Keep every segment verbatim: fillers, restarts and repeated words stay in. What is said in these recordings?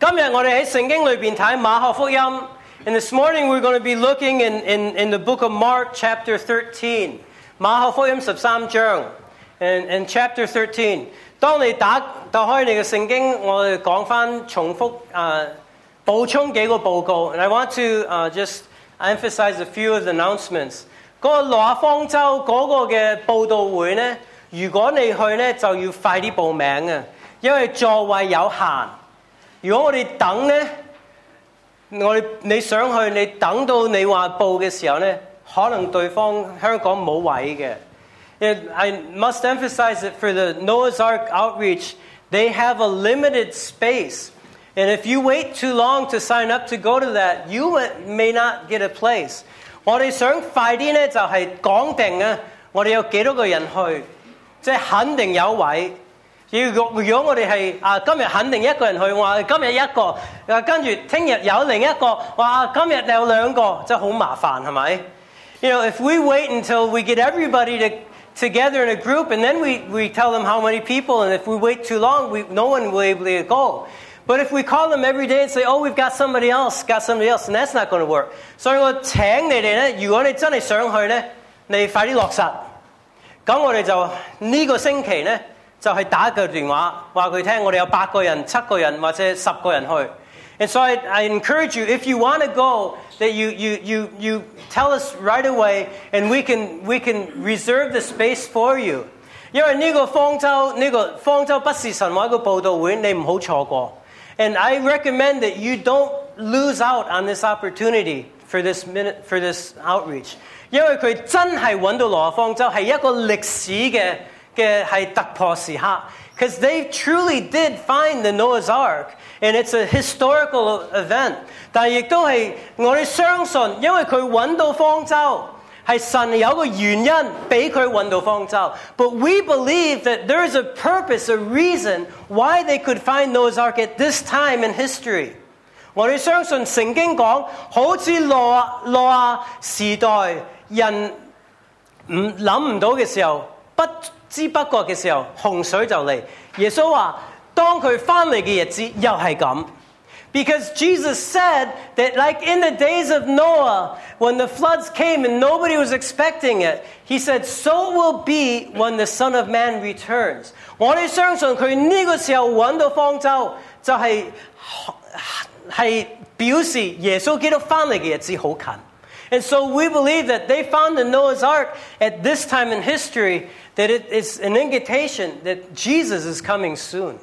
今日我哋喺聖經裏邊睇馬可福音 and this morning we're going to be looking in, in, in the book of Mark chapter thirteen. 馬可福音十三章 and, and chapter thirteen. 當你打打開你嘅聖經，我哋講返重複啊、uh, 補充幾個報告 and I want to、uh, just emphasize a few of the announcements. 嗰個挪亞方舟嗰個嘅佈道會呢，如果你去呢，就要快啲報名啊，因為座位有限。如果我哋等呢，我哋你想去，你等到你話報嘅時候呢，可能對方香港冇位嘅。I must emphasize that for the Noah's Ark outreach, they have a limited space. And if you wait too long to sign up to go to that, you may not get a place. 我哋想快啲呢，就係講定啊，我哋有幾多個人去，即係肯定有位。如果如果我哋係啊今日肯定一個人去，話今日一個，啊跟住聽日有另一個，話今日有兩個，真係好麻煩，係咪？ You know, if we wait until we get everybody to, together in a group, and then we, we tell them how many people, and if we wait too long, we, no one will be able to go. But if we call them every day and say, oh, we've got somebody else, got somebody else, and that's not going to work. 所以我請你哋咧，如果你真係想去咧，你快啲落實。咁我哋就呢個星期咧。就係打個電話話佢聽，我哋有八個人、七個人或者十個人去。And so I, I encourage you, if you want to go, that you, you, you, you tell us right away, and we can, we can reserve the space for you. 因為呢個方舟，呢個方舟不是神話一個佈道會，你唔好錯過。And I recommend that you don't lose out on this opportunity for this minute, for this outreach. 因為佢真係揾到挪亞方舟係一個歷史嘅。嘅係突破時刻 because they truly did find the Noah's Ark and it's a historical event 但係亦都係我哋相信因為佢揾到方舟係神有個原因俾佢揾到方舟 but we believe that there is a purpose, a reason why they could find Noah's Ark at this time in history 我哋相信聖經講好似挪挪亞時代人唔諗唔到嘅時候不知不覺嘅時候，洪水就嚟。耶穌話：當佢翻嚟嘅日子又係咁。Because Jesus said that like in the days of Noah, when the floods came and nobody was expecting it, he said, so it will be when the Son of Man returns. 我哋相信佢呢個時候揾到方舟，就係係表示耶穌基督翻嚟嘅日子好近。And so we believe that they found the Noah's Ark at this time in history, that it is an indication that Jesus is coming soon.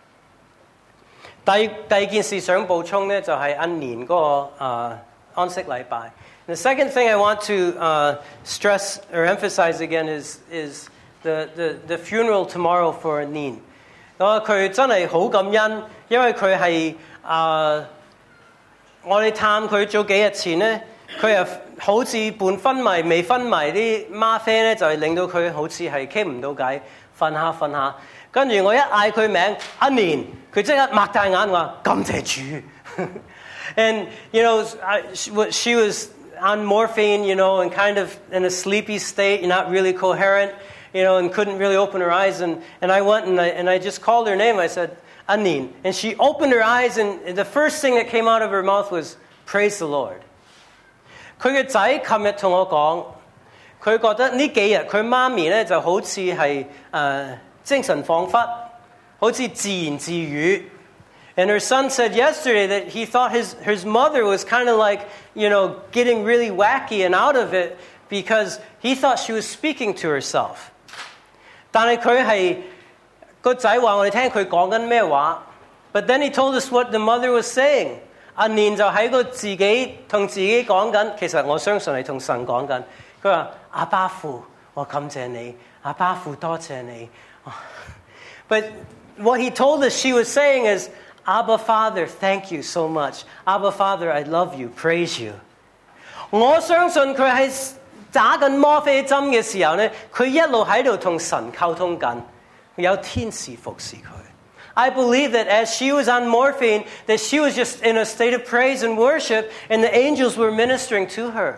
第第二件事想補充呢，就係一年嗰個啊安息禮拜。The second thing I want to uh, stress or emphasize again is is the the the funeral tomorrow for 年。我佢真係好感恩，因為佢係啊我哋探佢早幾日前呢。佢又好似半昏迷未昏迷啲嗎啡咧，就係令到佢好似係傾唔到偈，瞓下瞓下。跟住我一嗌佢名一年，佢即刻擘大眼話感謝主。And you know, I, she was on morphine, you know, and kind of in a sleepy state, not really coherent, you know, and couldn't really open her eyes. And and I went and I and I just called her name. I said Anin, and she opened her eyes, and the first thing that came out of her mouth was praise the Lord. 佢嘅仔琴日同我講，佢覺得呢幾日佢媽咪咧就好似係誒精神恍惚，好似自言自語。And her son said yesterday that he thought his his mother was kind of like, you know, getting really wacky and out of it because he thought she was speaking to herself. 但係佢係個仔話我哋聽佢講緊咩話 ，but then he told us what the mother was saying. 阿年就喺個自己同自己講緊，其實我相信係同神講緊。佢話：阿爸父，我感謝你，阿爸父多謝你。But what he told us she was saying is, Abba Father, thank you so much. Abba Father, I love you, praise you. 我相信佢喺打緊摩啡針嘅時候咧，佢一路喺度同神溝通緊，有天使服侍佢。I believe that as she was on morphine, that she was just in a state of praise and worship, and the angels were ministering to her.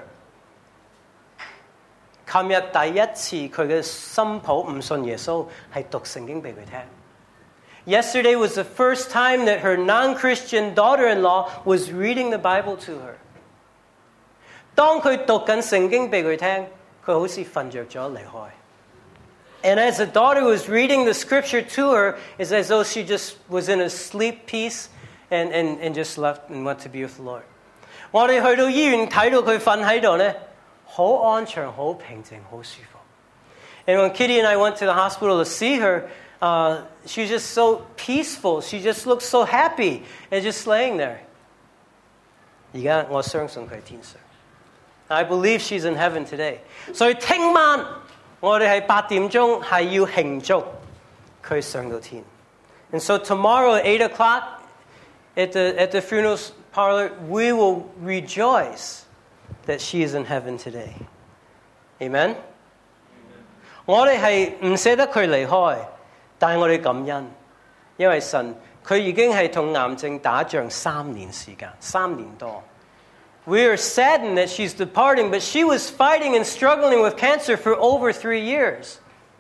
琴日第一次佢嘅心抱唔信耶穌，係讀聖經俾佢聽。 Yesterday was the first time that her non-Christian daughter-in-law was reading the Bible to her. 當佢讀緊聖經俾佢聽，佢好似瞓着咗離開。And as the daughter was reading the scripture to her, it's as though she just was in a sleep piece and, and, and just left and went to be with the Lord. 我哋去到醫院睇到佢瞓喺度咧，好安詳、好平靜、好舒服。And when Kitty and I went to the hospital to see her, uh, she was just so peaceful. She just looked so happy and just laying there. 而家我相信佢喺天上。I believe she's in heaven today. 所以聽晚我哋係八點鐘係要慶祝佢上到天。And so tomorrow at eight o'clock at the at the funeral parlor, we will rejoice that she is in heaven today. Amen. 我哋係唔捨得佢離開，但係我哋感恩，因為神佢已經係同癌症打仗三年時間，三年多。We are saddened that she's departing, but she was fighting and struggling with cancer for over three years.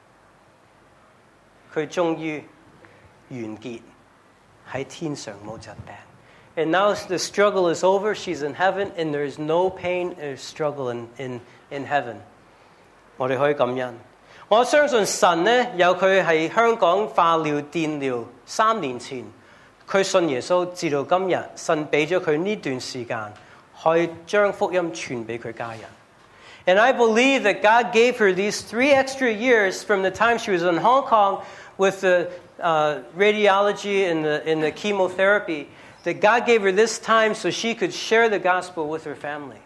佢終於完結喺天上冇疾病。And now the struggle is over. She's in heaven, and there is no pain or struggle in in in heaven. 我哋可以感恩。我相信神呢，有佢係香港化療電療三年前，佢信耶穌，至到今日，神俾咗佢呢段時間。可以將福音傳俾佢家人。And I believe that God gave her these three extra years from the time she was in Hong Kong with the uh, radiology and the, and the chemotherapy, that God gave her this time so she could share the gospel with her family.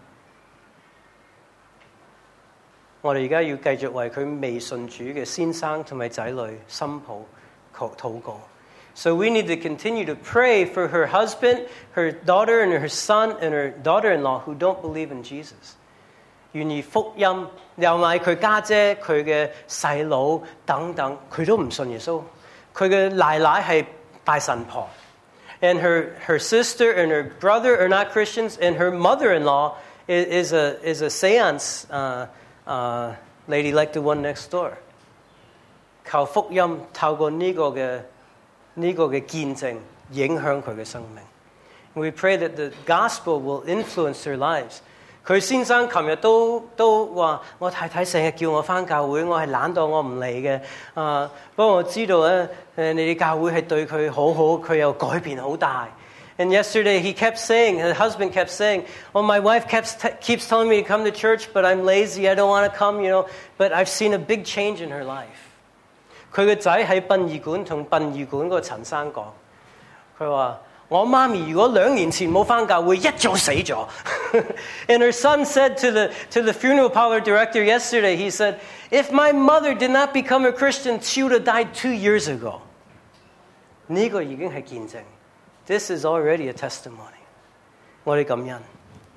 我哋而家要繼續為佢未信主嘅先生同埋仔女心抱禱告。So we need to continue to pray for her husband, her daughter, and her son, and her daughter-in-law who don't believe in Jesus. 願意福音，又買佢家姐、佢嘅細佬等等，佢都唔信耶穌。佢嘅奶奶係拜神婆 ，and her her sister and her brother are not Christians, and her mother-in-law is, is a is a seance uh, uh, lady like the one next door. 求福音透過呢個嘅。呢個嘅見證影響佢嘅生命。We pray that the gospel will influence their lives. 佢先生琴日都都話：我太太成日叫我返教會，我係懶惰，我唔嚟嘅。啊，不過我知道咧，誒你哋教會係對佢好好，佢又改變好大。And yesterday he kept saying, his husband kept saying, "Oh, my wife keeps t- keeps telling me to come to church, but I'm lazy. I don't want to come, you know. But I've seen a big change in her life." 佢個仔喺殯儀館同殯儀館嗰個陳生講，佢話：我媽咪如果兩年前冇返教會，一早死咗。And her son said to the to the funeral parlor director yesterday, he said, "If my mother did not become a Christian, she would have died two years ago." 呢個已經係見證。This is already a testimony. 我哋感恩。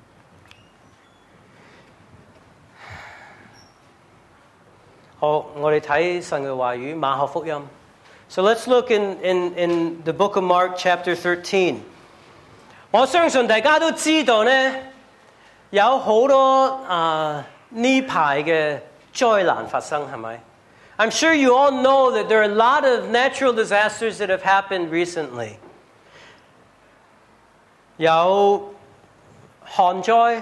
好，我哋睇神嘅話語，馬可福音。So let's look in, in, in the book of Mark chapter thirteen. 我相信大家都知道呢，有好多啊呢排嘅災難發生，係咪？ I'm sure you all know that there are a lot of natural disasters that have happened recently. 有旱災、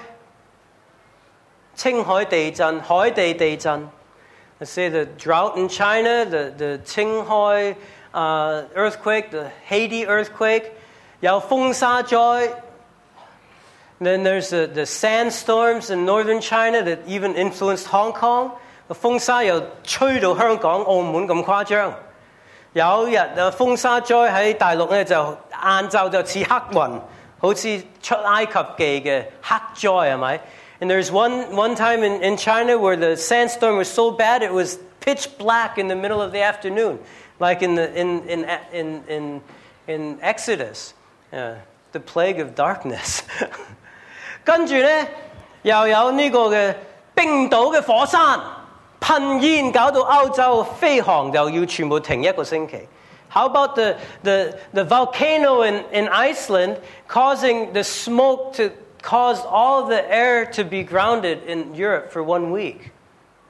青海地震、海地地震。Let's say the drought in China, the, the Qinghai uh, earthquake, the Haiti earthquake, 有風沙災. Then there's the, the sandstorms in northern China that even influenced Hong Kong. 個風沙又吹到香港、澳門咁誇張。有日啊風沙災喺大陸咧就晏晝就似黑雲，好似出埃及記嘅黑災係咪？ And there's one, one time in, in China where the sandstorm was so bad it was pitch black in the middle of the afternoon, like in, the, in, in, in, in, in Exodus, uh, the plague of darkness. 跟住咧又有呢個嘅冰島嘅火山噴煙，搞到歐洲飛航又要全部停一個星期。How about the, the, the volcano in, in Iceland causing the smoke to caused all the air to be grounded in Europe for one week.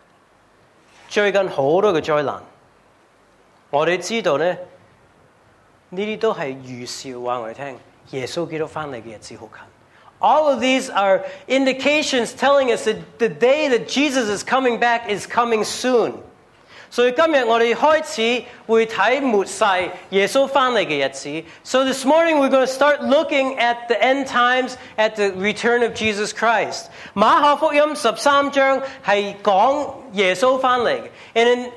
最近好多嘅災難，我哋知道呢， 呢啲都係預兆話我哋聽，耶穌基督翻嚟嘅日子好近。All of these are indications telling us that the day that Jesus is coming back is coming soon. 所以今日我哋開始會睇末世耶穌翻嚟嘅日子。So this morning we're going to start looking at the end times, at the return of Jesus Christ. 馬可福音十三章係講耶穌翻嚟嘅。And in,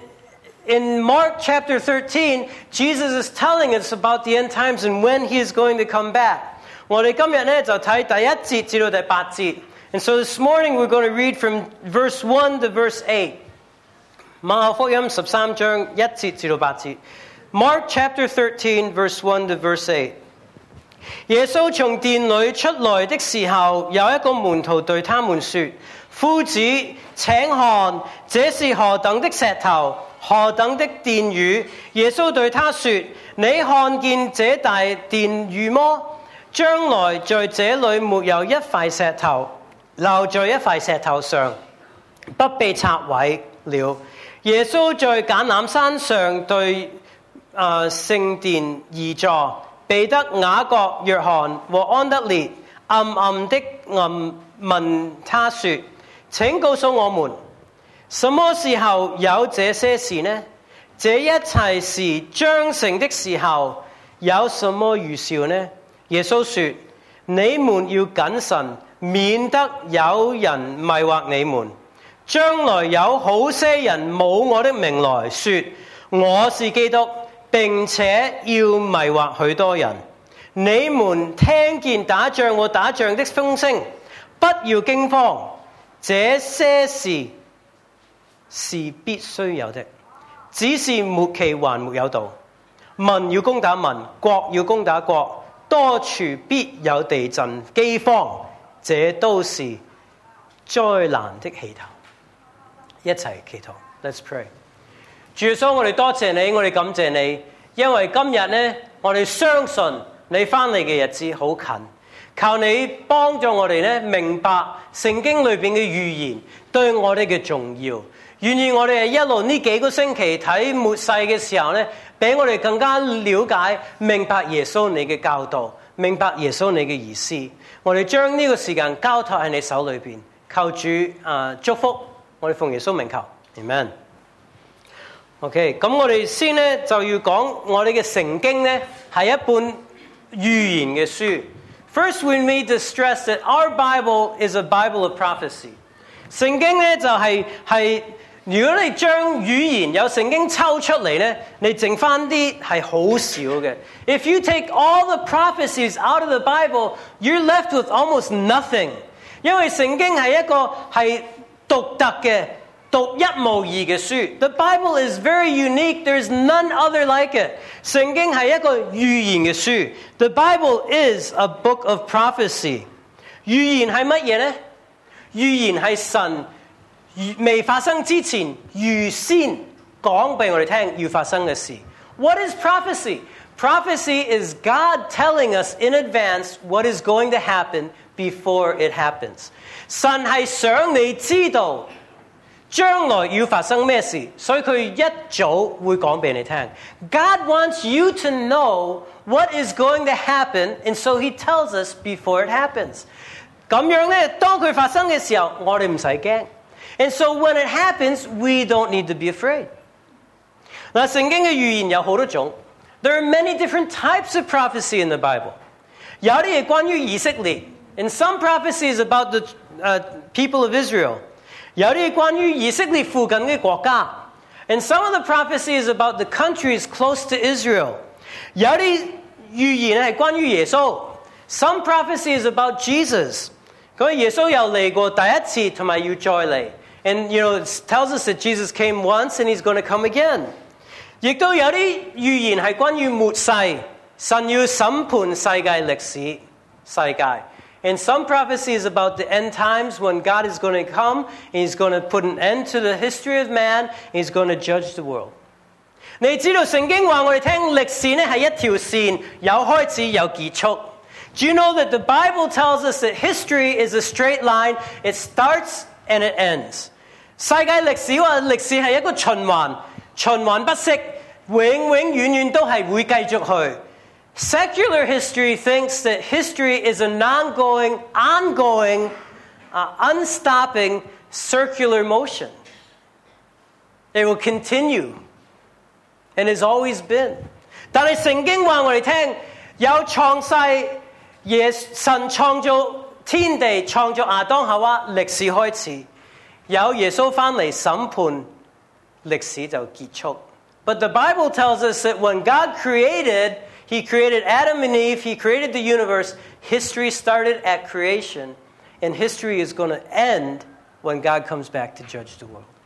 in Mark chapter thirteen, Jesus is telling us about the end times and when he is going to come back. 我哋今日咧就睇第一節至到第八節。And so this morning we're going to read from verse one to verse eight. 馬可福音十三章一節至到八節。Mark chapter thirteen, verse one to verse eight. 耶穌從殿裏出來的時候，有一個門徒對他們說：夫子，請看，這是何等的石頭，何等的殿宇？耶穌對他說：你看見這大殿宇麼？將來在這裏沒有一塊石頭留在一塊石頭上，不被拆毀了。耶穌在橄欖山上對啊聖殿而坐，彼得、雅各、約翰和安德烈暗暗的暗問他說：請告訴我們，什麼時候有這些事呢？這一切事將成的時候，有什麼預兆呢？耶穌說：你們要謹慎，免得有人迷惑你們。將來有好些人冒我的名來說我是基督，並且要迷惑許多人。你們聽見打仗和打仗的風聲，不要驚慌，這些事是必須有的，只是末期還沒有到。民要攻打民，國要攻打國，多處必有地震、饑荒，這都是災難的起頭。一齊祈禱 ，Let's pray。主耶穌，我哋多謝你，我哋感謝你，因為今日呢，我哋相信你翻嚟嘅日子好近，求你幫助我哋呢明白聖經裏邊嘅預言對我哋嘅重要。願意我哋一路呢幾個星期睇末世嘅時候呢，俾我哋更加了解明白耶穌你嘅教導，明白耶穌你嘅意思。我哋將呢個時間交託喺你手裏邊，求主啊、呃、祝福。我哋奉耶穌名求 ，Amen。OK， 咁我哋先咧就要講我哋嘅聖經咧係一本預言嘅書。First, we need to stress that our Bible is a Bible of prophecy。聖經咧就係、是、係如果你將語言有聖經抽出嚟咧，你剩翻啲係好少嘅。If you take all the prophecies out of the Bible, you're left with almost nothing。因為聖經係一個係獨特嘅、獨一無二嘅書。The Bible is very unique. There's none other like it. 聖經係一個預言嘅書。The Bible is a book of prophecy. 預言係乜嘢呢？預言係神未發生之前預先講俾我哋聽要發生嘅事。What is prophecy? Prophecy is God telling us in advance what is going to happen before it happens. 神係想你知道將來要發生咩事，所以佢一早會講俾你聽。God wants you to know what is going to happen, and so he tells us before it happens. 咁樣咧，當佢發生嘅時候，我哋唔使驚。And so when it happens, we don't need to be afraid. 嗱，聖經嘅預言有好多種。There are many different types of prophecy in the Bible. 有啲係關於以色列。And some prophecies about the uh, people of Israel. 有啲係關於以色列附近嘅國家。And some of the prophecies about the countries close to Israel. 有啲預言係關於耶穌。Some prophecies about Jesus. 咁耶穌又嚟過第一次，同埋要再嚟。And you know, it tells us that Jesus came once and he's going to come again. 亦都有啲預言係關於末世，神要審判世界歷史世界。And some prophecies about the end times when God is going to come, he's going to put an end to the history of man, he's going to judge the world. 你知道聖經話我哋聽歷史咧係一條線，有開始有結束。Do you know that the Bible tells us that history is a straight line, it starts and it ends. 世界歷史話歷史係一個循環，循環不息，永永遠遠都係會繼續去。 Secular history thinks that history is an ongoing, ongoing, uh, unstopping circular motion. It will continue and has always been. 但係聖經話我哋聽，有創世耶神創造天地，創造亞當夏娃，歷史開始。有耶穌翻嚟審判，歷史就結束。But the Bible tells us that when God created, He created Adam and Eve, He created the universe. History started at creation, and history is going to end when God comes back to judge the world.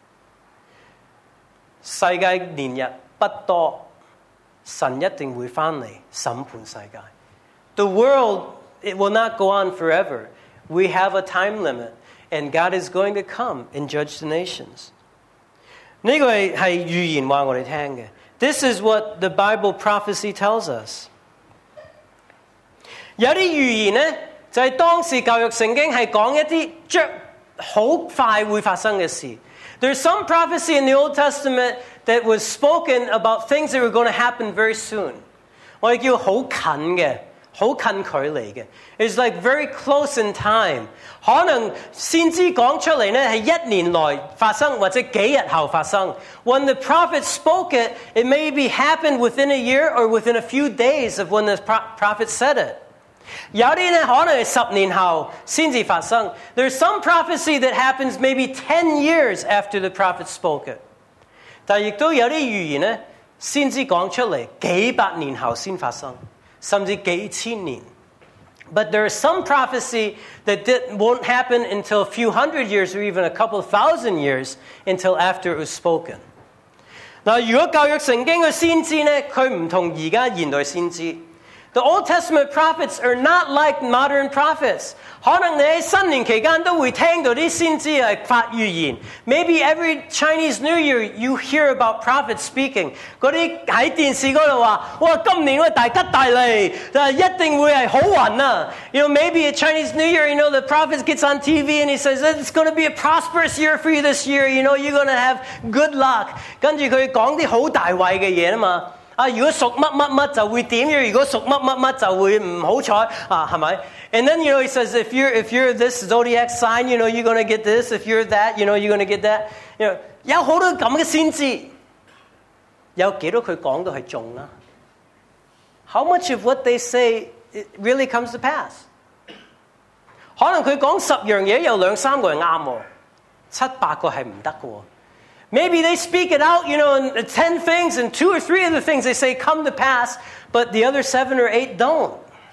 世界年日不多，神一定會翻嚟審判世界。The world, it will not go on forever. We have a time limit, and God is going to come and judge the nations. 呢個係係預言話我哋聽嘅。This is what the Bible prophecy tells us. 有啲預言呢，就係當時舊約聖經係講一啲將好快會發生嘅事。There's some prophecy in the Old Testament that was spoken about things that were going to happen very soon. 我哋叫好近嘅，好近距離嘅。It's like very close in time. 可能先知講出嚟呢係一年內發生，或者幾日後發生。When the prophet spoke it, it maybe happened within a year or within a few days of when the prophet said it. 有啲咧可能係十年後先至發生。There's some prophecy that happens maybe ten years after the prophet spoke it. 但亦都有啲預言咧，先知講出嚟幾百年後先發生，甚至幾千年。But there is some prophecy that did, won't happen until a few hundred years or even a couple thousand years until after it was spoken. 嗱，如果舊約聖經嘅先知咧，佢唔同而家現代先知。The Old Testament prophets are not like modern prophets. 可能你喺新年期間都會聽到啲先知係發預言。Maybe every Chinese New Year you hear about prophets speaking. 嗰啲喺電視嗰度話，哇，今年會大吉大利，一定會係好運啊！You know, maybe at Chinese New Year, you know, the prophet gets on T V and he says, it's going to be a prosperous year for you this year. You know, you're going to have good luck. 跟住佢講啲好大位嘅嘢啊嘛。啊！如果屬乜乜乜就會點樣？如果屬乜乜乜就會唔好彩啊？係咪 ？And then you know he says if you're if you're this zodiac sign, you know you're going to get this. If you're that, you know you're going to get that. You know 有好多咁嘅先知，有幾多佢講到係中啦 ？How much of what they say it really comes to pass？ 可能佢講十樣嘢，有兩三個係啱喎，七八個係唔得嘅喎。Maybe they speak it out, you know, in ten things, and two or three of the things they say come to pass, but the other seven or eight don't.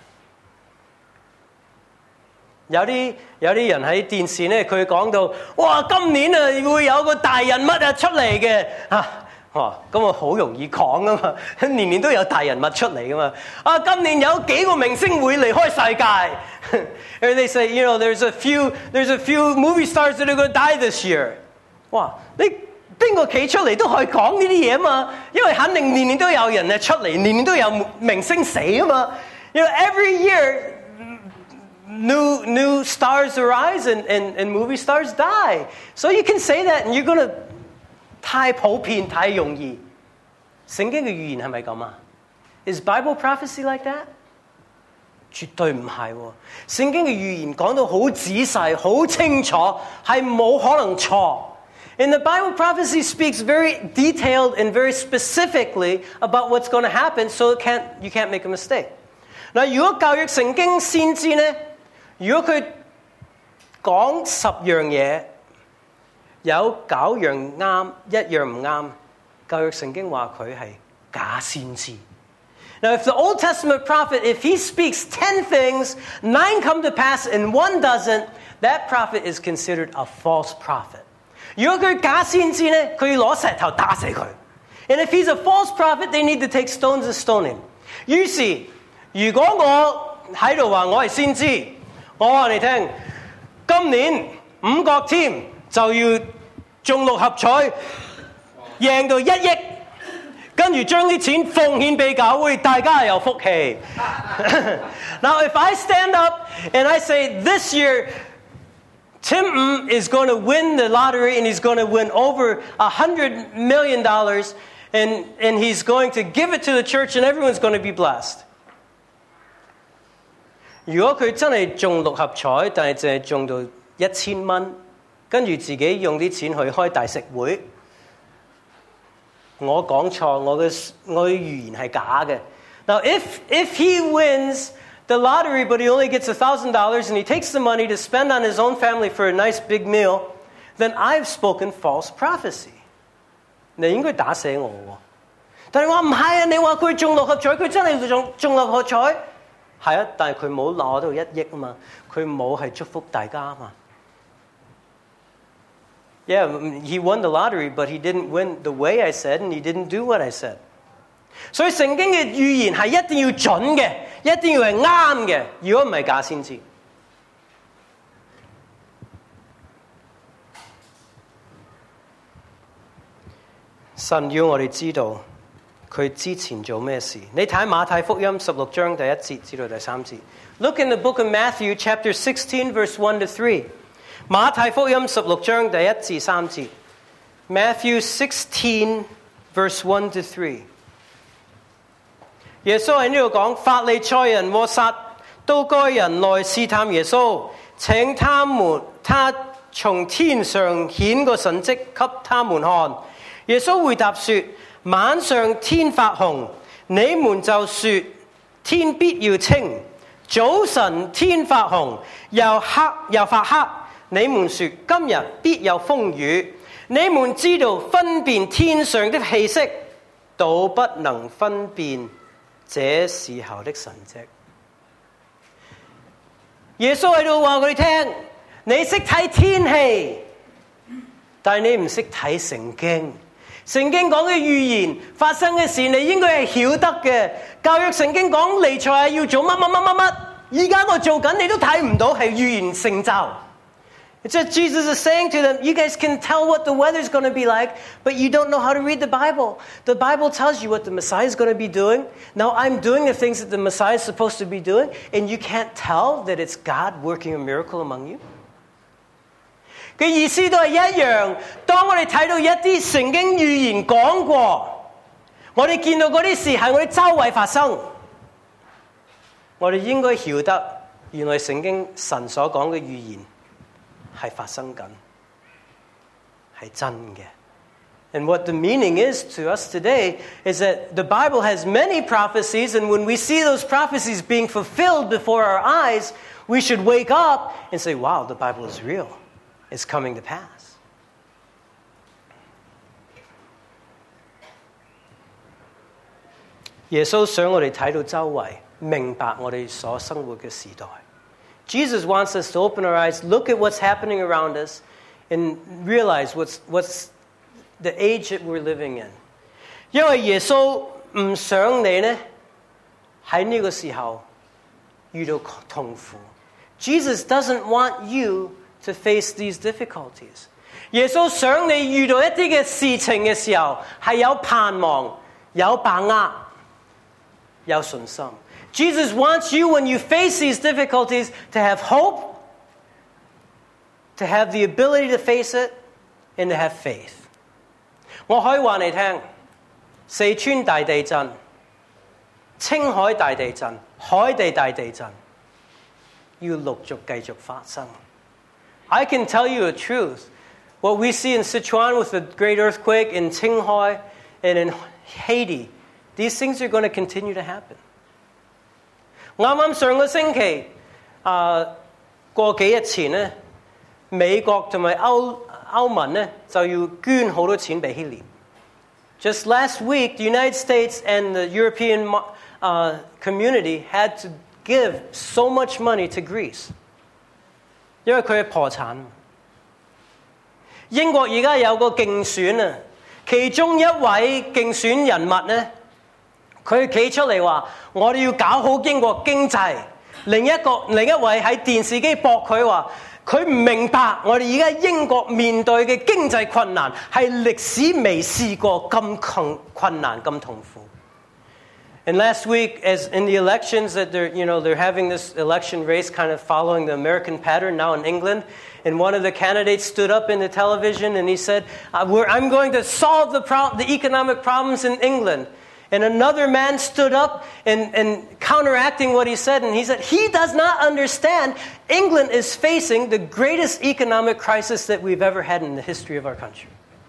有啲有啲人喺電視咧，佢講到，哇，今年啊會有個大人物啊出嚟嘅啊，哇，咁啊好容易講噶嘛，年年都有大人物出嚟噶嘛。啊，今年有幾個明星會離開世界。Or they say, you know, there's a few there's a few movie stars that are going to die this year. 哇，你邊個企出嚟都可以講呢啲嘢嘛？因為肯定年年都有人出嚟，年年都有明星死啊嘛。You know, every year new new stars arise and, and, and movie stars die. So you can say that and you're going to 太普遍太容易。聖經嘅預言係咪咁啊？ Is Bible prophecy like that？ 絕對唔係喎。聖經嘅預言講到好仔細、好清楚，係冇可能錯。And the Bible prophecy speaks very detailed and very specifically about what's going to happen, so it can't, you can't make a mistake. 嗱，如果舊約聖經先知呢，如果佢講十樣嘢，有九樣啱，一樣唔啱，舊約聖經話佢係假先知。Now, if the Old Testament prophet, if he speaks ten things, nine come to pass and one doesn't, that prophet is considered a false prophet. 如果佢假先知呢，佢要攞石頭打死佢。And if he's a false prophet, they need to take stones and stone him. 於是，如果我喺度話我係先知，我話你聽，今年五角添就要中六合彩，贏到一億，跟住將啲錢奉獻俾教會，大家有福氣。Now, if I stand up and I say this year, Tim is going to win the lottery and he's going to win over a hundred million dollars. and, and he's going to give it to the church and everyone's going to be blessed. 如果佢真係中六合彩，但係淨係中到一千蚊，跟住自己用啲錢去開大食會，我講錯，我嘅我嘅預言係假嘅。Now, if if he wins the lottery, but he only gets a thousand dollars, and he takes the money to spend on his own family for a nice big meal, then I've spoken false prophecy. 你應該打死我喎！但係話唔係啊！你話佢中六合彩，佢真係中中六合彩，係啊！但係佢冇攞到一億啊嘛，佢冇係祝福大家啊嘛。Yeah, he won the lottery, but he didn't win the way I said, and he didn't do what I said. 所以聖經嘅預言係一定要準嘅，一定要係啱嘅，如果唔係假先知。神要我哋知道佢之前做咩事。你睇馬太福音十六章第一節至到第三節。Look in the book of Matthew, chapter sixteen, verse one to three. 馬太福音十六章第一至三節。Matthew sixteen, verse one to three. 耶穌喺呢度講，法利賽人和撒都該人來試探耶穌，請他們他從天上顯個神蹟給他們看。耶穌回答說：晚上天發紅，你們就說天必要清；早晨天發紅，又黑又發黑，你們說今日必有風雨。你們知道分辨天上的氣息，倒不能分辨這時候的神蹟。耶穌喺度話佢哋聽，你識睇天氣，但係你唔識睇聖經。聖經講嘅預言發生嘅事，你應該係曉得嘅。舊約聖經講彌賽亞要做乜乜乜乜乜，而家我做緊，你都睇唔到係預言成就。It's just Jesus is saying to them, you guys can tell what the weather's going to be like, but you don't know how to read the Bible. The Bible tells you what the Messiah is going to be doing. Now I'm doing the things that the Messiah is supposed to be doing, and you can't tell that it's God working a miracle among you. 嘅意思都係一樣。當我哋睇到一啲聖經預言講過，我哋見到嗰啲事係我哋周圍發生，我哋應該曉得，原來聖經神所講嘅預言係發生緊，係真嘅。And what the meaning is to us today is that the Bible has many prophecies, and when we see those prophecies being fulfilled before our eyes, we should wake up and say, wow, the Bible is real. It's coming to pass. 耶穌想我哋睇到周圍，明白我哋所生活嘅時代。Jesus wants us to open our eyes, look at what's happening around us, and realize what's what's the age that we're living in. 因為耶穌唔想你呢喺呢個時候遇到痛苦。Jesus doesn't want you to face these difficulties. 耶穌想你遇到一啲嘅事情嘅時候，係有盼望、有把握、有信心。Jesus wants you, when you face these difficulties, to have hope, to have the ability to face it, and to have faith. 我可以話你聽，四川大地震、青海大地震、海地大地震，要陸續繼續發生。I can tell you the truth. What we see in Sichuan with the great earthquake, in Qinghai, and in Haiti, these things are going to continue to happen. 啱啱上個星期，啊過幾日前咧，美國同埋歐歐盟咧就要捐好多錢俾希臘。Just last week, the United States and the European uh, community had to give so much money to Greece. 因為佢係破產。英國而家有個競選啊，其中一位競選人物咧，佢企出嚟話：我哋要搞好英國經濟。另一個另一位喺電視機駁佢話：佢唔明白我哋而家英國面對嘅經濟困難係歷史未試過咁困困難咁痛苦。 And last week, as in the elections, that they're, you know, they're having this election race kind of following the American pattern now in England. And one of the candidates stood up in the television and he said, I'm going to solve the, pro- the economic problems in England. And another man stood up and, and counteracting what he said, and he said, he does not understand England is facing the greatest economic crisis that we've ever had in the history of our country.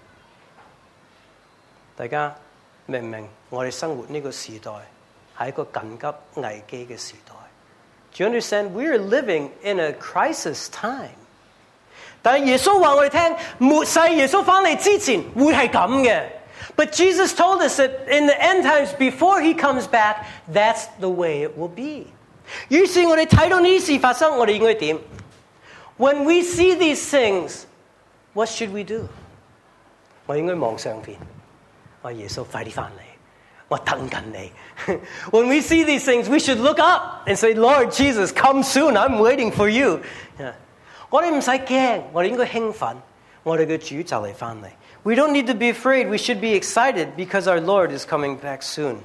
大家明唔明我哋生活呢個時代係一個緊急危機嘅時代 Do you understand? We are living in a crisis time. 但係耶穌話我哋聽，末世耶穌返嚟之前會係咁嘅。But Jesus told us that in the end times, before he comes back, that's the way it will be. 於是我哋睇到呢啲事發生，我哋應該點 When we see these things, what should we do? 我應該望上邊，我耶穌快啲返嚟，我等緊你。When we see these things, we should look up and say, Lord Jesus, come soon, I'm waiting for you. 我哋唔使驚，我哋應該興奮，我哋嘅主就嚟返嚟。We don't need to be afraid. We should be excited because our Lord is coming back soon.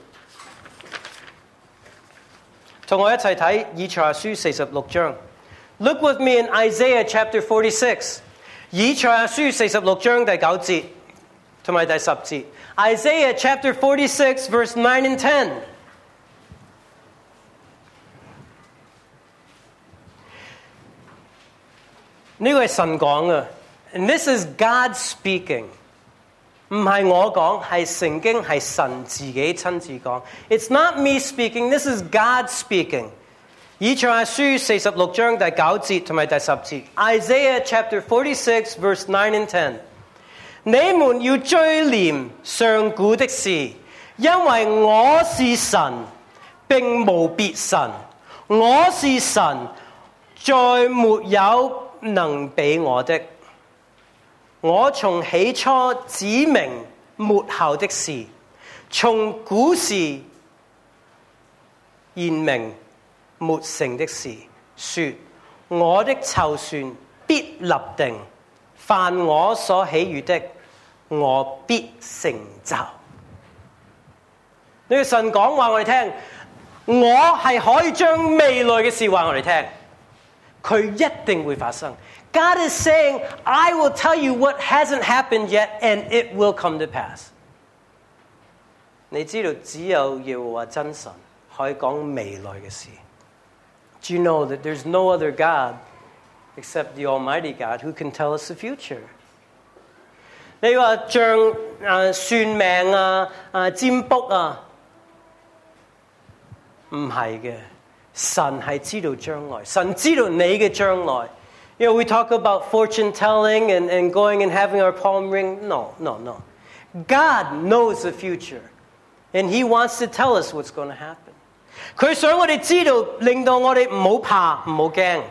同我一齊睇以賽亞書四十六章。Look with me in Isaiah chapter forty-six. 以賽亞書四十六章第九節同埋第十節。Isaiah chapter forty-six, verse nine and ten. 呢個係神講嘅 And this is God speaking. 唔係我講，係聖經，係神自己親自講。It's not me speaking, this is God speaking. 以賽亞書四十六章第九節同埋第十節。Isaiah chapter forty-six, verse nine and ten. 你們要追念上古的事，因為我是神，並無別神。我是神，再沒有能比我的。我從起初指明末後的事，從古時言明末成的事，說我的籌算必立定，凡我所喜悅的，我必成就。呢個神講話我哋聽，我係可以將未來嘅事話我哋聽，佢一定會發生。God is saying, I will tell you what hasn't happened yet, and it will come to pass. 你知道只有耶和華真神可以講未來嘅事。Do you know that there's no other God except the Almighty God who can tell us the future? 你話像誒算命啊、誒占卜啊，唔係嘅，神係知道將來，神知道你嘅將來。You know, we talk about fortune telling and, and going and having our palm ring. No, no, no. God knows the future. And He wants to tell us what's going to happen. 佢想我哋知道，令到我哋唔好怕，唔好驚。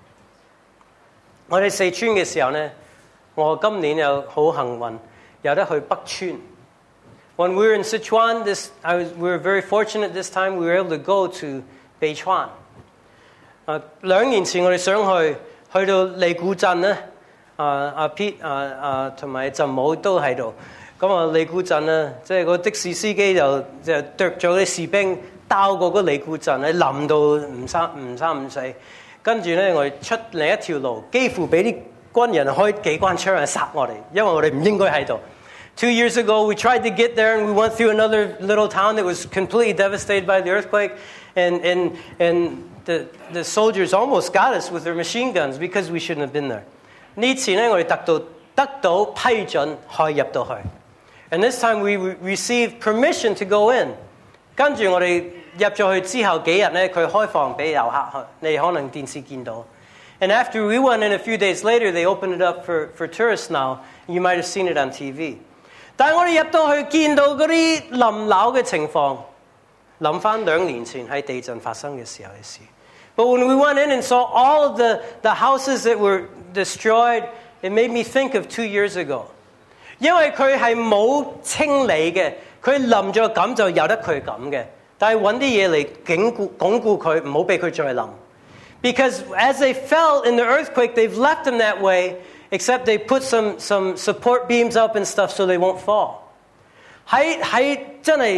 我哋四川嘅時候呢，我今年又好幸運，有得去北川。When we were in Sichuan, this, I was, we were very fortunate this time. We were able to go to Beichuan. 啊，兩年前我哋想去。去到利古鎮咧，啊阿 Pete 啊啊同埋浸武都喺度。咁啊利古鎮咧，即係個的士司機就就啄咗啲士兵，兜過嗰利古鎮，喺淋到唔三唔三唔四。跟住咧，我哋出另一條路，幾乎俾啲軍人開幾關槍嚟殺我哋，因為我哋唔應該喺度。Two years ago, we tried to get there, and we went through another little town that was completely devastated by the earthquake, and and and the the soldiers almost got us with their machine guns because we shouldn't have been there. 呢次咧，我哋得到得到批准可以入到去 ，and this time we received permission to go in. 跟住我哋入咗去之後幾日咧，佢開放俾遊客去，你可能電視見到。And after we went in a few days later, they opened it up for for tourists now. You might have seen it on T V. 但係我哋入到去見到嗰啲冧樓嘅情況，諗翻兩年前喺地震發生嘅時候嘅事。But when we went in and saw all of the, the houses that were destroyed, it made me think of two years ago. 因為佢係冇清理嘅，佢冧咗咁就由得佢咁嘅，但係揾啲嘢嚟鞏固鞏固佢，唔好俾佢再冧。Because as they fell in the earthquake, they've left them that way. Except they put some some support beams up and stuff so they won't fall. 喺喺真係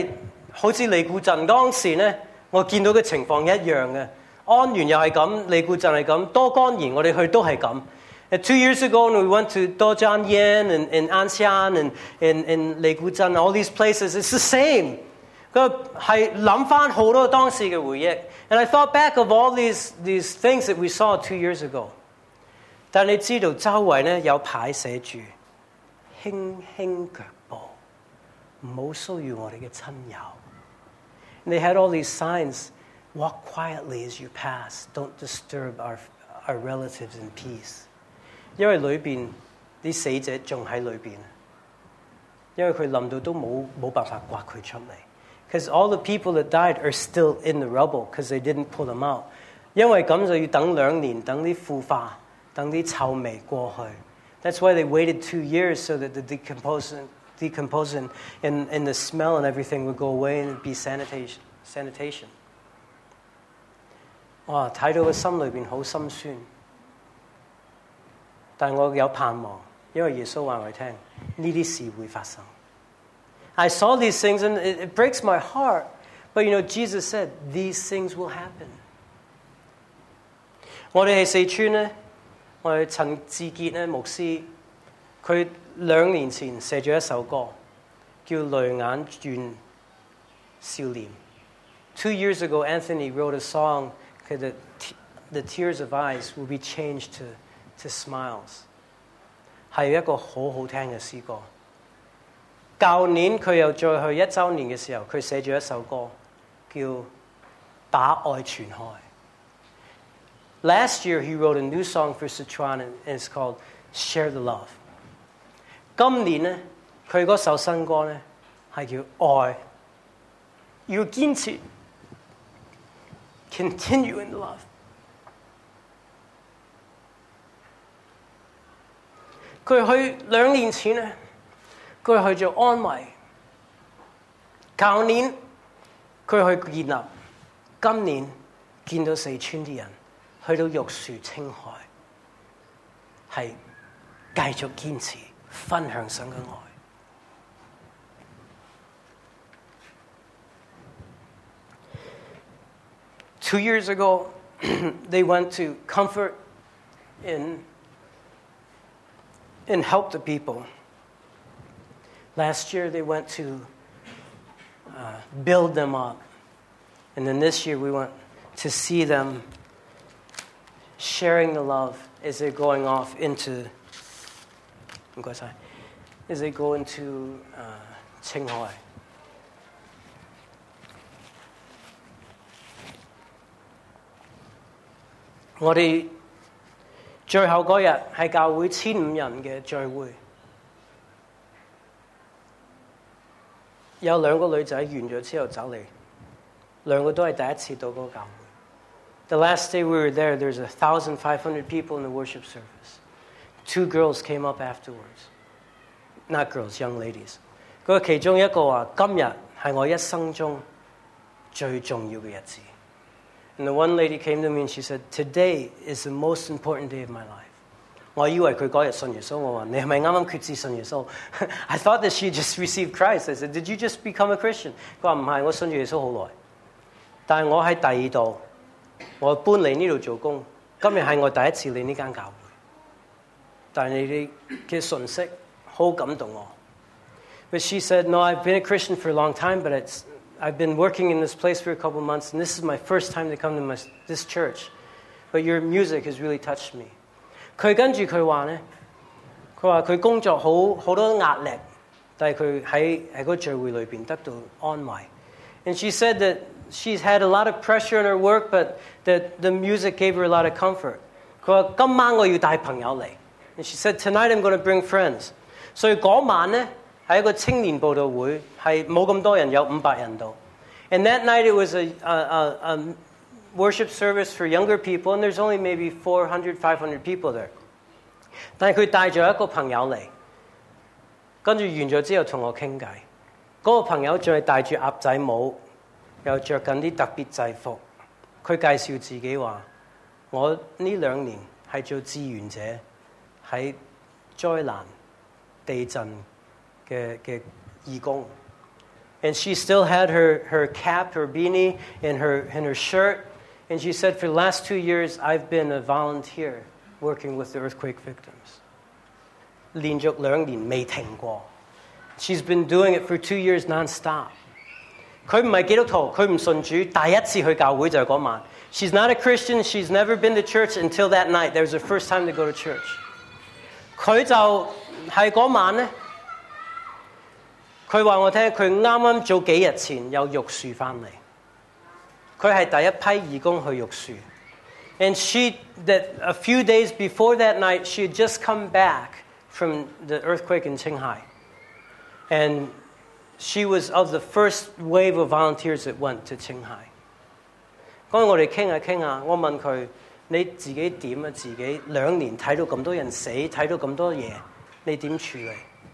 好似利固鎮嗰陣時咧，我見到嘅情況一樣嘅。安源又係咁，利固鎮係咁，多干兒我哋去都係咁。And two years ago, when we went to Dojian Yen and, and Anxian and, and, and Lake Wuzhen, all these places, it's the same. 佢係諗翻好多當時嘅回憶。And I thought back of all these, these things that we saw two years ago. 但你知道周圍咧有牌寫住輕輕腳步，唔好騷擾我哋嘅親友。And they had all these signs, walk quietly as you pass, don't disturb our, our relatives in peace. 因為裏邊啲死者仲喺裏邊，因為佢冧到都冇冇辦法刮佢出嚟。Because all the people that died are still in the rubble because they didn't pull them out. 因為咁就要等兩年，等啲腐化，等啲臭味過去。That's why they waited two years so that the decomposing, decomposing and, and the smell and everything would go away and be sanitation. sanitation. 哇！睇到個心裏邊好心酸。但我有盼望，因為耶穌話我聽，呢啲事會發生。I saw these things and it, it breaks my heart. But you know, Jesus said, these things will happen. 我哋喺四川咧，我哋陳志傑咧牧師，佢兩年前寫咗一首歌，叫《淚眼轉少年》。Two years ago, Anthony wrote a song that the tears of eyes will be changed to to smiles. 係一個好好聽嘅詩歌。舊年佢又再去一週年嘅時候，佢寫咗一首歌，叫把愛傳開。Last year he wrote a new song for Sichuan and it's called Share the Love. 今年咧，佢嗰首新歌咧係叫愛，要堅持 ，continue in love。佢去兩年前咧，佢去做安慰。舊年佢去建立，今年見到四川啲人去到玉樹青海，係繼續堅持分享神嘅愛。Two years ago, they went to comfort in and help the people. Last year they went to uh, build them up. And then this year we went to see them sharing the love as they're going off into, as they go into uh, Qinghai. 我哋最後嗰日係教會千五人嘅聚會，有兩個女仔完咗之後走嚟，兩個都係第一次到嗰個教會。The last day we were there, there's a thousand five hundred people in the worship service. Two girls came up afterwards. Not girls, young ladies. 嗰其中一個話：今日係我一生中最重要嘅日子。And the one lady came to me and she said, "Today is the most important day of my life." 我以為佢嗰日信耶穌，我話你係咪啱啱決志信耶穌？I thought that she just received Christ. I said, "Did you just become a Christian?" 佢話唔係，我信住耶穌好耐。但係我喺第二度，我搬嚟呢度做工。今日係我第一次嚟呢間教會。但係你哋嘅信息好感動我。But she said, "No, I've been a Christian for a long time, but it's I've been working in this place for a couple of months, and this is my first time to come to my, this church. But your music has really touched me." 佢跟住佢話咧，佢話佢工作好好多壓力，但係佢喺喺嗰聚會裏邊得到安慰。And she said that she's had a lot of pressure in her work, but that the music gave her a lot of comfort. 佢話今晚我要帶朋友嚟。And she said tonight I'm going to bring friends. 所以嗰晚咧係一個青年佈道會，係冇咁多人，有五百人度。And that night it was a, a, a, a worship service for younger people, and there's only maybe four hundred, five hundred people there. 但係佢帶咗一個朋友嚟，跟住完咗之後同我傾偈。嗰個朋友仲係戴住鴨仔帽，又着緊啲特別制服。佢介紹自己話：我呢兩年係做志願者，喺災難、地震嘅嘅義工。 And she still had her, her cap, her beanie, and her, and her shirt. And she said, for the last two years, I've been a volunteer working with the earthquake victims. 連續兩年未停過. She's been doing it for two years non-stop. 佢唔係基督徒，佢唔信主，第一次去教會就係嗰晚。She's not a Christian. She's never been to church until that night. That was her first time to go to church. 佢就係嗰晚呢，佢話我聽，佢啱啱早幾日前有玉樹翻嚟。佢係第一批義工去玉樹。And she, that a few days before that night, she had just come back from the earthquake in Qinghai. And she was of the first wave of volunteers that went to Qinghai. 嗰陣我哋傾下傾下，我問佢：你自己點啊？自己兩年睇到咁多人死，睇到咁多嘢，你點處理？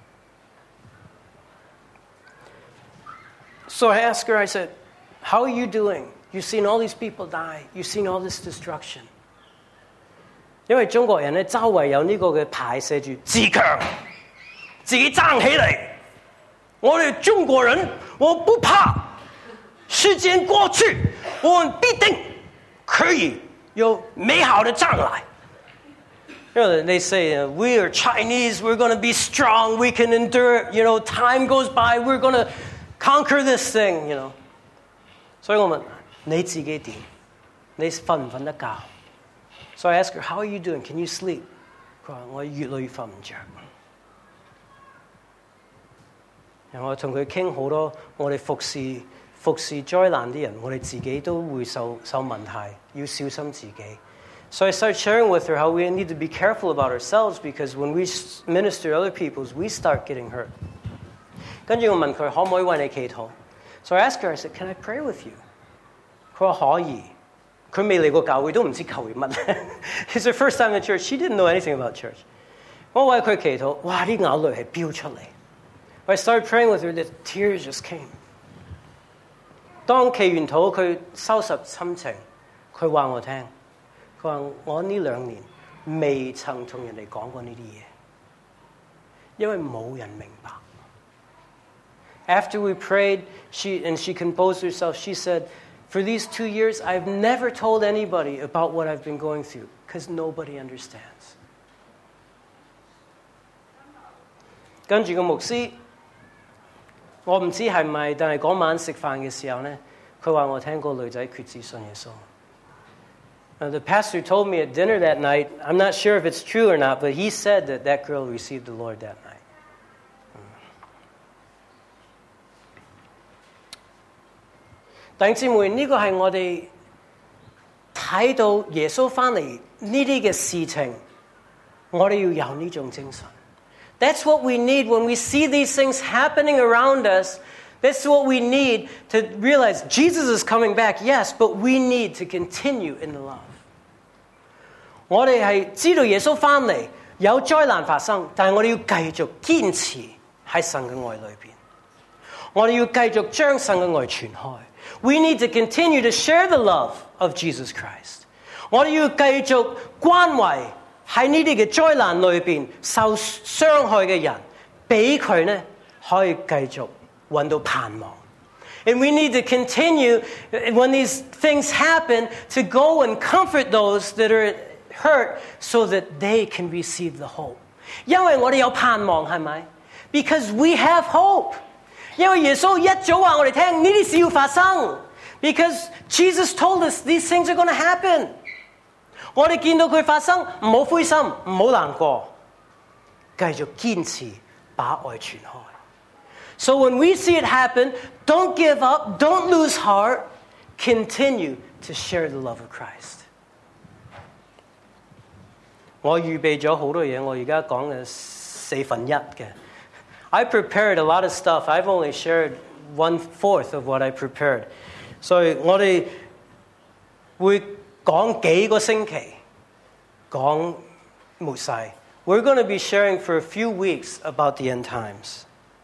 So I asked her, I said, how are you doing? You've seen all these people die. You've seen all this destruction. 因為中國人咧，周圍有呢個嘅牌寫住自強，自己爭起嚟。我哋中國人，我不怕，時間過去，我們必定可以有美好的將來。You know, they say, uh, we are Chinese, we're going to be strong, we can endure, you know, time goes by, we're going to conquer this thing, you know. 所以我問你自己點？你瞓唔瞓得覺？ So I asked her, how are you doing? Can you sleep? 佢話我越來越瞓唔着。然後我同佢傾好多，我哋服侍服侍災難啲人，我哋自己都會受受問題，要小心自己。So I started sharing with her how we need to be careful about ourselves because when we minister to other people, we start getting hurt. 跟住我問佢可唔可以為你祈禱 ？So I asked her, I said, can I pray with you? 佢話可以。佢未嚟過教會都唔知求乜。It's her first time in church. She didn't know anything about church. 我為佢祈禱，哇！啲眼淚係飆出嚟。I started praying with her, the tears just came. 當祈完禱，佢收拾心情，佢話我聽，佢話我呢兩年未曾同人哋講過呢啲嘢，因為冇人明白。After we prayed, she and she composed herself. She said, for these two years, I've never told anybody about what I've been going through because nobody understands. 跟住個牧師，我唔知係咪，但係嗰晚食飯嘅時候呢，佢話我聽個女仔決志信耶穌。Now, the pastor told me at dinner that night, I'm not sure if it's true or not, but he said that that girl received the Lord that night. 弟兄姊妹，呢個係我哋睇到耶穌翻嚟呢啲嘅事情，我哋要有呢種精神。That's what we need when we see these things happening around us. That's what we need to realize Jesus is coming back, yes, but we need to continue in the love. 我哋係知道耶穌翻嚟有災難發生，但係我哋要繼續堅持喺神嘅愛裏邊。我哋要繼續將神嘅愛傳開。We need to continue to share the love of Jesus Christ. 我哋要繼續關懷喺呢啲嘅災難裏邊受傷害嘅人，俾佢呢可以繼續揾到盼望。And we need to continue when these things happen to go and comfort those that are hurt so that they can receive the hope. 因為我哋有盼望，係咪？ Because we have hope. 因為耶穌一早話我哋聽呢啲事要發生 ，because Jesus told us these things are going to happen。我哋見到佢發生，唔好灰心，唔好難過，繼續堅持把愛傳開。So when we see it happen, don't give up, don't lose heart, continue to share the love of Christ。我預備咗好多嘢，我而家講嘅四分一嘅。I prepared a lot of stuff. I've only shared one fourth of what I prepared. 所以我哋會講幾個星期，講末世。We're going to be sharing for a few weeks about the end times.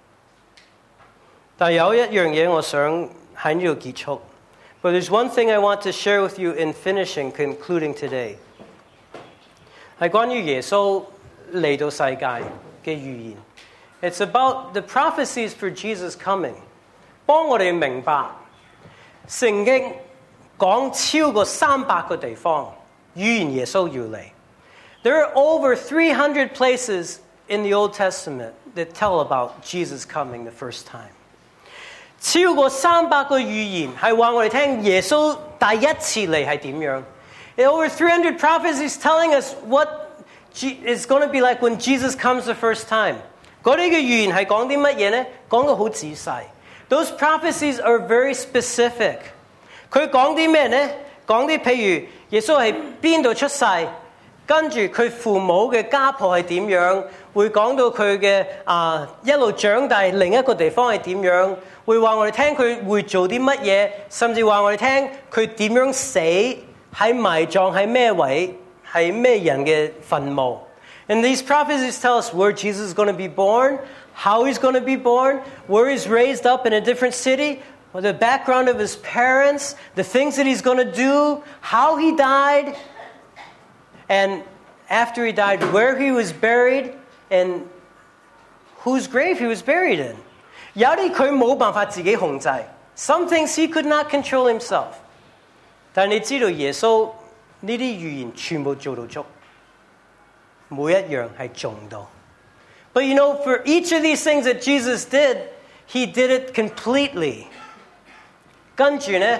但有一樣嘢我想喺呢度結束。But there's one thing I want to share with you in finishing, concluding today. 係關於耶穌嚟到世界嘅預言。It's about the prophecies for Jesus coming. 不幫我哋明白聖經講超過三百個地方預言耶穌要嚟。There are over three hundred places in the Old Testament that tell about Jesus coming the first time. 超過三百個預言係話我哋聽耶穌第一次嚟係點樣。Over three hundred prophecies telling us what is going to be like when Jesus comes the first time. 嗰啲嘅預言係講啲乜嘢呢？講到好仔細。Those prophecies are very specific. 佢講啲咩呢？講啲譬如耶穌係邊度出世，跟住佢父母嘅家譜係點樣，會講到佢嘅啊一路長大另一個地方係點樣，會話我哋聽佢會做啲乜嘢，甚至話我哋聽佢點樣死，喺埋葬喺咩位，係咩人嘅墳墓。And these prophecies tell us where Jesus is going to be born, how he's going to be born, where he's raised up in a different city, the background of his parents, the things that he's going to do, how he died, and after he died, where he was buried, and whose grave he was buried in. 有啲佢冇辦法自己控制 Some things he could not control himself. 但係你知道耶穌呢啲預言全部做到足，每一樣係中到。But you know, for each of these things that Jesus did, he did it completely. 跟住呢，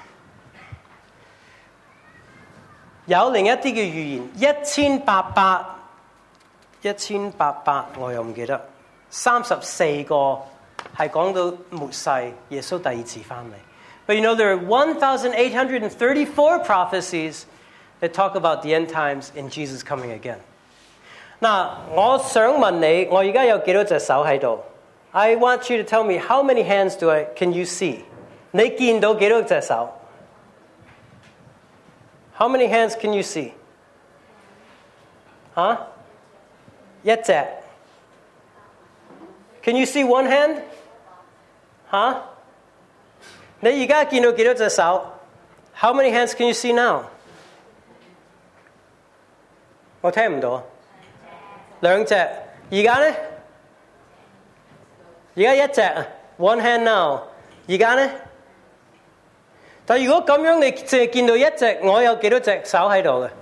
有另一啲嘅預言，一千八百，一千八百，我又唔記得，三十四個係講到末世，耶穌第二次翻嚟。But you know, there are one thousand eight hundred thirty-four prophecies that talk about the end times and Jesus coming again. 嗱，我想問你，我而家有幾多隻手喺度 ？I want you to tell me how many hands do I can you see? 你見到幾多隻手 ？How many hands can you see? 嚇、啊？一隻。Can you see one hand? 嚇、啊？你而家見到幾多隻手 ？How many hands can you see now? 我聽唔到。兩隻。而家呢？而家一隻 ，one hand now。而家呢？但如果咁樣，你淨係見到一隻，我有幾多隻手喺度嘅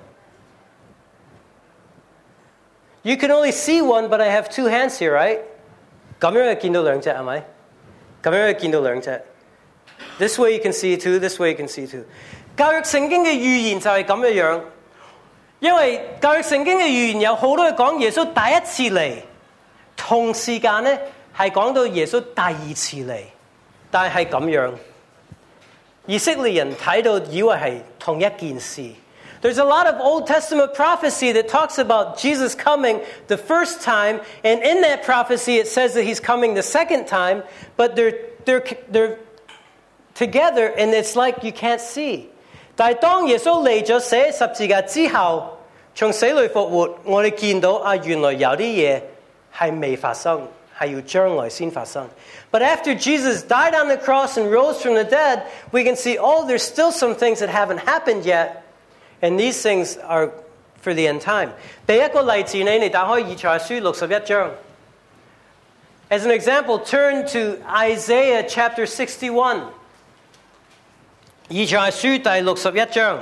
？You can only see one, but I have two hands here, right? 咁樣就見到兩隻係咪？咁樣就見到兩隻。This way you can see two, this way you can see two. 教育聖經嘅預言就係咁嘅樣，因為教育聖經嘅預言有好多嘢講耶穌第一次嚟，同時間呢係講到耶穌第二次嚟，但係咁樣。以色列人睇到以為係同一件事。There's a lot of Old Testament prophecy that talks about Jesus coming the first time, and in that prophecy it says that he's coming the second time, but they're they're they're together, and it's like you can't see. 但係當耶穌嚟咗寫十字架之後，從死裏復活，我哋見到啊，原來有啲嘢係未發生。係要將來先發生。But after Jesus died on the cross and rose from the dead, we can see, oh, there's still some things that haven't happened yet. And these things are for the end time. 第一個例子，你嚟打開以賽亞書六十一章。As an example, turn to Isaiah chapter sixty-one. 以賽亞書第六十一章。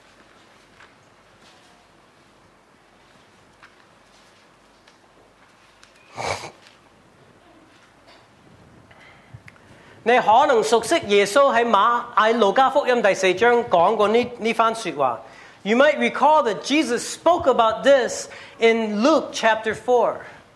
你可能熟悉耶穌喺馬喺路加福音第四章講過呢呢番說話。You might recall that Jesus spoke about this in Luke chapter four.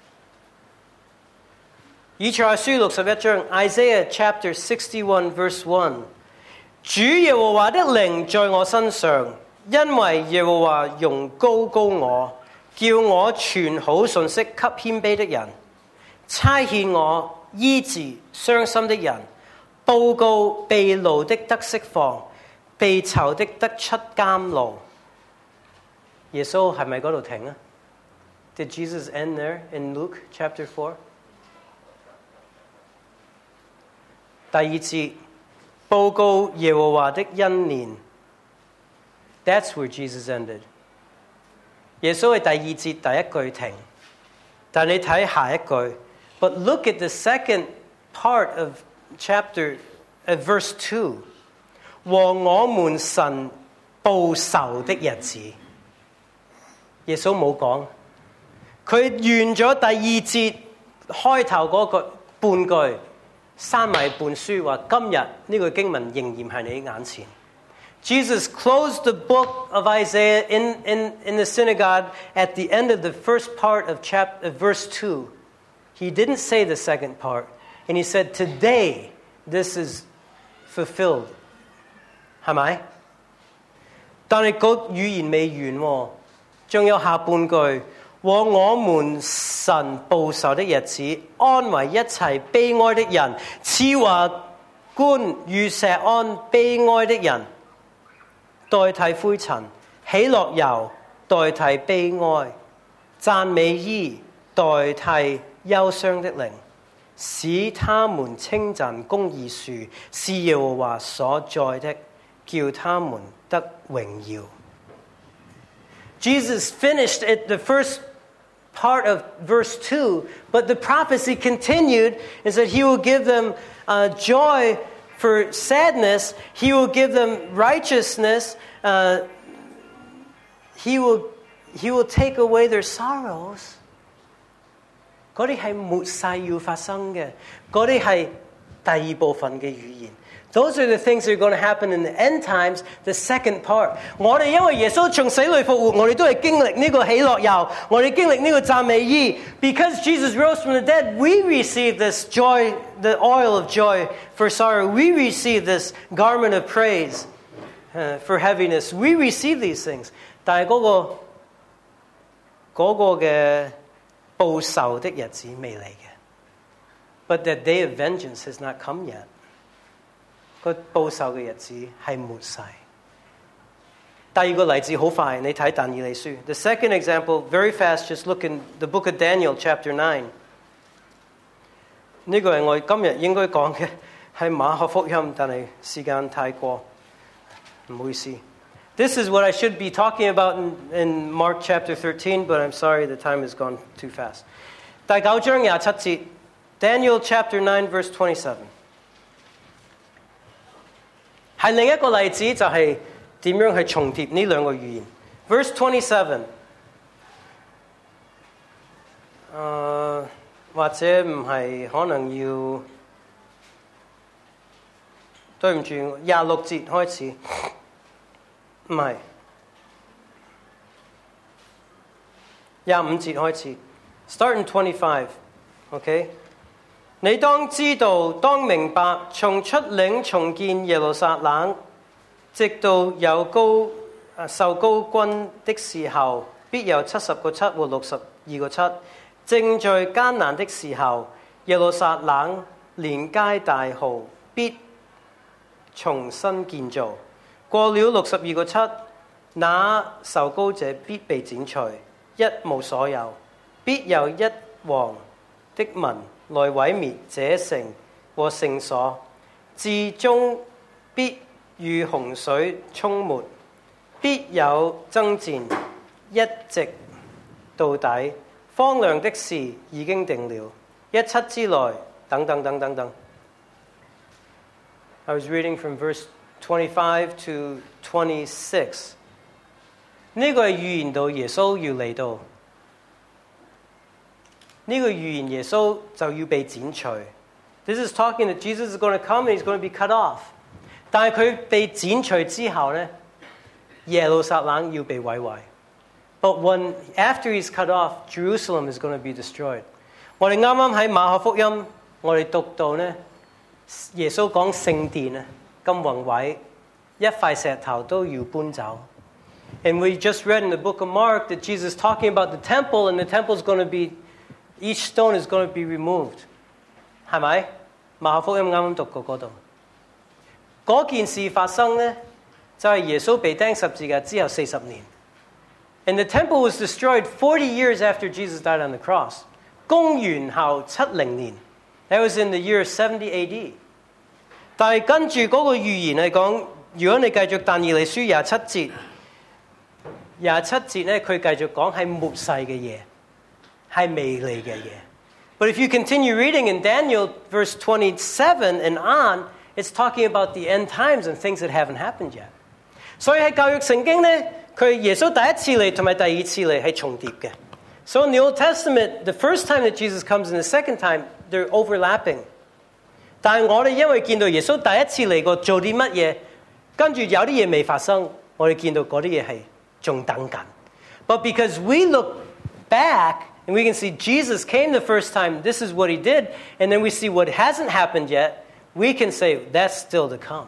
以賽亞書六十一章 Isaiah chapter sixty-one verse one. 主耶和華的靈在我身上，因為耶和華用膏膏我，叫我傳好信息給謙卑的人，差遣我醫治傷心的人。報告被擄的得釋放，被囚的得出監牢。耶穌係咪嗰度停啊 ？Did Jesus end there in Luke chapter four? 第二節，報告耶和華的恩年。That's where Jesus ended. 耶穌係第二節第一句停，但你睇下一句。But look at the second part of chapter, uh, verse two, 和我們神報仇的日子。耶穌冇講，佢完咗第二節開頭嗰個半句，閂埋本書話今日呢個經文仍然係你眼前。Jesus closed the book of Isaiah in, in, in the synagogue at the end of the first part of chapter, verse two. He didn't say the second part. And he said, today this is fulfilled. 係咪？但係個語言未完喎，仲有下半句，和我們神報仇的日子，安慰一切悲哀的人，賜華冠與錫安悲哀的人。代替灰塵，喜樂油代替悲哀，讚美衣代替憂傷的靈，使他們稱讚公義樹是耶和華所在的，叫他們得榮耀。Jesus finished at the first part of verse two, but the prophecy continued is that he will give them uh, joy for sadness, he will give them righteousness, uh, he will he will take away their sorrows. 嗰啲係末世要發生嘅，嗰啲係第二部分嘅預言。Those are the things that are going to happen in the end times, the second part. 我哋因為耶穌從死裏復活，我哋都係經歷呢個喜樂油，我哋經歷呢個讚美衣。Because Jesus rose from the dead, we receive this joy, the oil of joy for sorrow. We receive this garment of praise uh, for heaviness. We receive these things. 但係嗰個嗰個嘅報仇的日子未嚟嘅。But the day of vengeance has not come yet. 個報仇嘅日子係末世。第二個例子好快，你睇但以理書。The second example, very fast, just look in the book of Daniel, chapter nine. 呢個係我今日應該講嘅，係馬可福音，但係時間太過，唔好意思。This is what I should be talking about in, in Mark chapter thirteen, but I'm sorry the time has gone too fast. 第九章廿七節 Daniel chapter nine, verse twenty-seven. 係另一個例子，就係點樣去重疊呢兩個語言。Verse twenty-seven， 呃，或者唔係，可能要對唔住，廿六節開始，唔係廿五節開始 ，Start in twenty-five，OK？、Okay? 你當知道，當明白，從出領重建耶路撒冷，直到有高受高君的時候，必有七十個七或六十二個七。正在艱難的時候，耶路撒冷連街大號必重新建造。過了六十二個七，那受高者必被剪除，一無所有，必有一王的民來毀滅這城和聖所，至終必與洪水沖沒，必有爭戰，一直到底。荒涼的事已經定了，一七之內，等等等等等。I was reading from verse twenty-five to twenty-six。呢個係預言到耶穌要嚟到。呢個預言耶穌就要被剪除。This is talking that Jesus is going to come and he's going to be cut off。但係佢被剪除之後咧，耶路撒冷要被毀壞。But when after he's cut off, Jerusalem is going to be destroyed。我哋啱啱喺馬可福音，我哋讀到咧，耶穌講聖殿啊咁宏偉，一塊石頭都要搬走。And we just read in the book of Mark that Jesus is talking about the temple, and the temple is going to be each stone is going to be removed， 係咪？馬可福音啱啱讀過嗰度。嗰件事發生呢，就係、是、耶穌被釘十字架之後四十年。And the temple was destroyed forty years after Jesus died on the cross。公元後七零年 ，that was in the year seventy A D。但係跟住嗰個預言係講，如果你繼續但以理書廿七節，廿七節咧，佢繼續講係末世嘅嘢。係未嚟嘅嘢， But if you continue reading in Daniel verse twenty-seven and on, it's talking about the end times and things that haven't happened yet. 所以喺舊約聖經咧，佢耶穌第一次嚟同埋第二次嚟係重疊嘅。So in the Old Testament, the first time that Jesus comes and the second time, they're overlapping. 但係我哋因為見到耶穌第一次嚟過做啲乜嘢，跟住有啲嘢未發生，我哋見到嗰啲嘢係仲等緊。But because we look back and we can see Jesus came the first time, this is what he did, and then we see what hasn't happened yet, we can say that's still to come.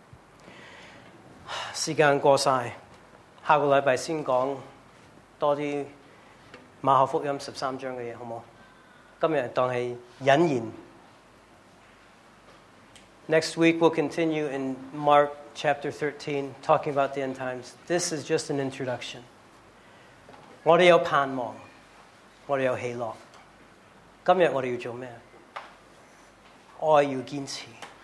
時間過晒，下個禮拜先講多啲馬可福音十三章嘅嘢，好唔好？今日當係引言。Next week we'll continue in Mark chapter thirteen, talking about the end times. This is just an introduction. 我哋有盼望，我哋有喜樂。今日我哋要做咩？愛要堅持，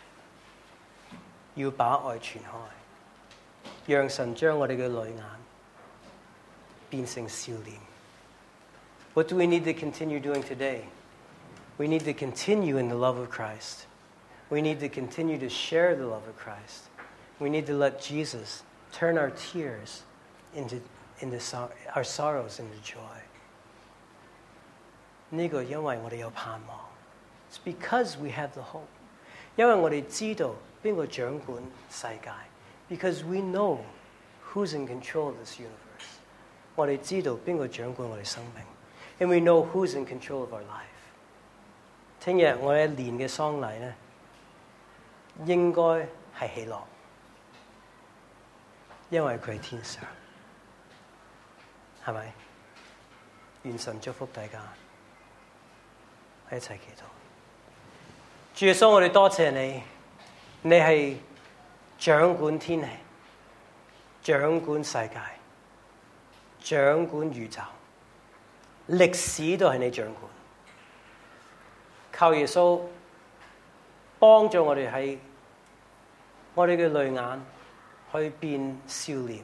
要把愛傳開，讓神將我哋嘅淚眼變成笑臉。What do we need to continue doing today? We need to continue in the love of Christ. We need to continue to share the love of Christ. We need to let Jesus turn our tears into, into our sorrows into joy. 呢個因為我哋有盼望。It's because we have the hope. 因為我哋知道邊個掌管世界。Because we know who's in control of this universe. 我哋知道邊個掌管我哋生命。And we know who's in control of our life. 聽日我哋一年嘅喪禮咧，應該係喜樂，因為佢係天上，係咪？願神祝福大家，喺一齊祈禱。主耶穌，我哋多謝你，你係掌管天氣、掌管世界、掌管宇宙，歷史都係你掌管。靠耶穌幫助我哋喺我哋嘅淚眼去變笑臉，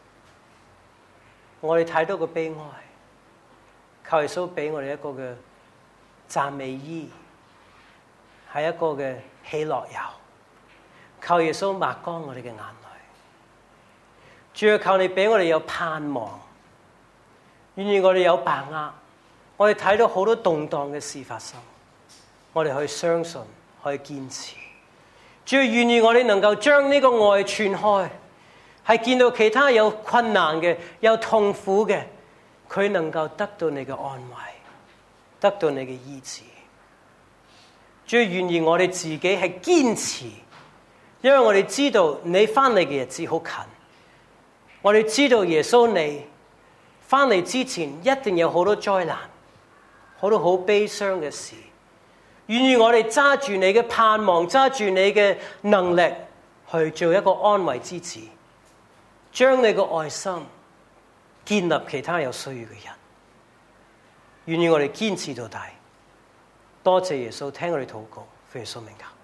我哋睇到個悲哀，靠耶穌俾我哋一個嘅讚美衣，係一個嘅喜樂油，靠耶穌抹乾我哋嘅眼淚。主要靠你俾我哋有盼望，願意我哋有把握，我哋睇到好多動盪嘅事發生。我哋可以相信，可以堅持。主要願意我哋能夠將呢個愛傳開，係見到其他有困難嘅、有痛苦嘅，佢能夠得到你嘅安慰，得到你嘅醫治。主要願意我哋自己係堅持，因為我哋知道你翻嚟嘅日子好近。我哋知道耶穌你翻嚟之前一定有好多災難，好多好悲傷嘅事。願意我哋揸住你嘅盼望，揸住你嘅能力去做一個安慰之子，將你嘅愛心建立其他有需要嘅人。願意我哋堅持到底。多謝耶穌聽我哋禱告，奉耶穌名求。